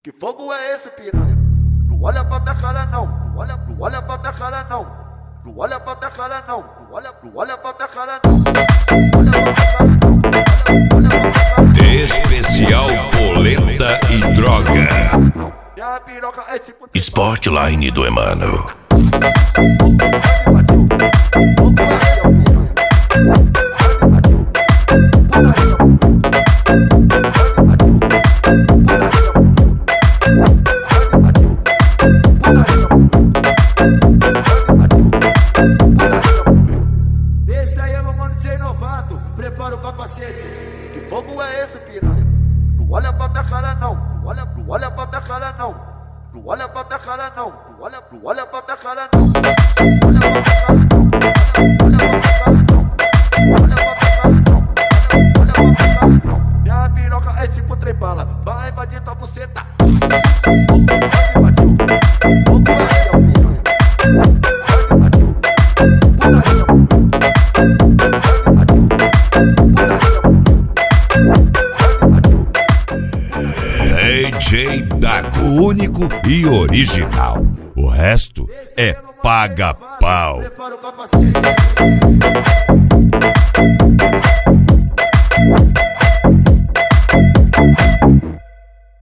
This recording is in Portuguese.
Que fogo é esse, piranha? Não olha pra minha cara não, não olha pra minha cara não. Não olha pra minha cara não, não olha pra minha cara não. Olha pra minha cara não, olha pra minha cara não. Especial polenta e droga. Minha piroca é tipo Sportline do Emano. Esse aí é meu mano DJ Novato, prepara o capacete. Que fogo é esse, piranha? Não olha pra minha cara não, não olha pra minha cara não. Não olha pra minha cara não, não olha pra minha cara não. Olha pra minha cara não, olha pra minha cara não. Olha pra minha cara não, olha pra minha cara não. Minha piroca é tipo trembala, vai invadir tua buceta. Invadiu, fogo é esse, piranha? Invadiu, DJ Dago, único e original. O resto é paga-pau. prepara o capacete.